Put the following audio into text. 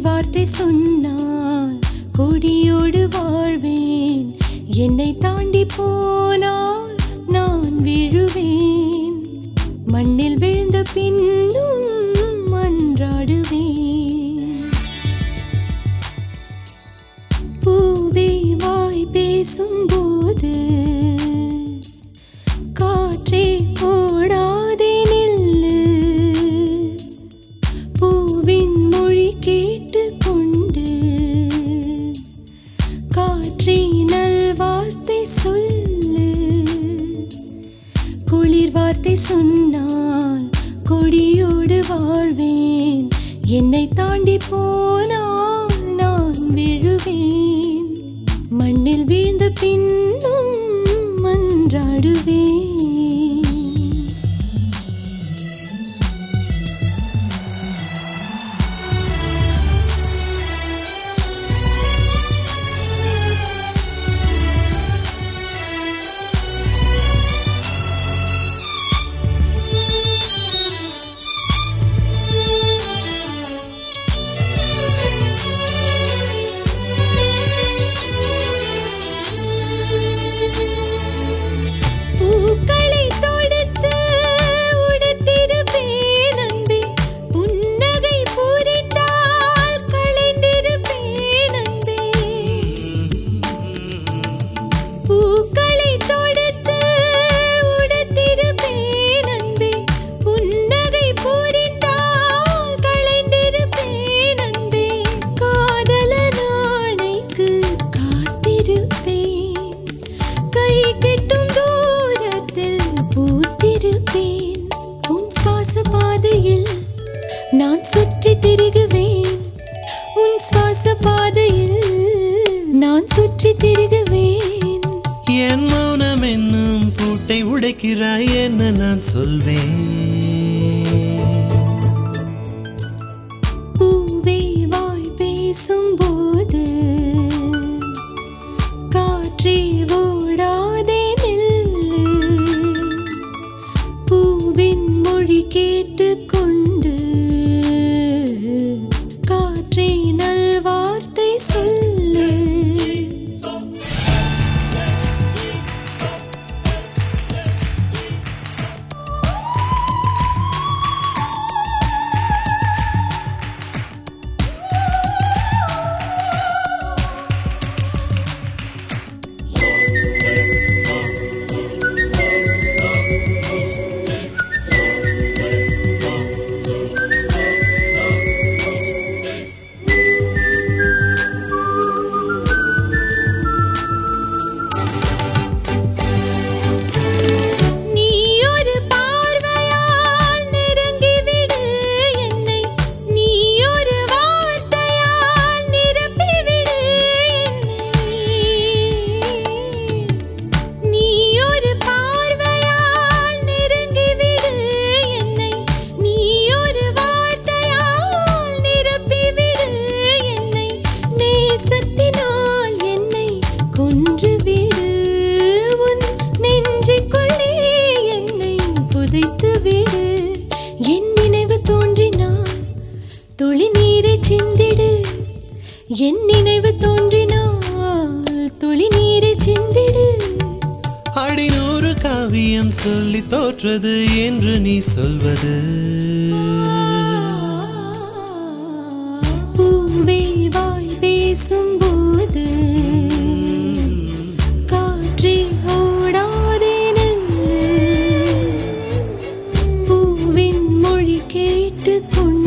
வார்த்தை சொன்னால் கொடியோடு வாழ்வேன். என்னை தாண்டி போனால் நான் விழுவேன். மண்ணில் விழுந்த பின்னும் மன்றாடுவேன். பூவே வாய் பேசும்போது காற்றே போடாதே நில்லு. பூவின் மொழி கேட்டுக்கொண்டு காற்றே நல்வார்த்தை சொல்லு. குளிர் வார்த்தை சொன்னால் கொடியோடு வாழ்வேன். என்னை தாண்டி போனால் நான் விழுவேன். மண்ணில் வீழ்ந்த பின்னும் மன்றாடுவேன். நான் சுற்றி திரிகுவேன். உன் சுவாச பாதையில் நான் சுற்றி திரிகுவேன். என் மௌனம் என்னும் பூட்டை உடைக்கிறாய் என்ன நான் சொல்வேன். பூவே வாய் பேசும்போது காற்றே ஓடாதே நில்லு. பூவின் மொழி கேட்டுக்கொண்டு காற்றே நல்வார்த்தை சொல்லு. என் நினைவு தோன்றினால் துளி நீரை சிந்திடு. அடிநூறு காவியம் சொல்லி தோற்றது என்று நீ சொல்வது. பூவே வாய் பேசும்போது காற்றே ஓடாதே நில்லு. பூவின் மொழி கேட்டுக்கொண்டு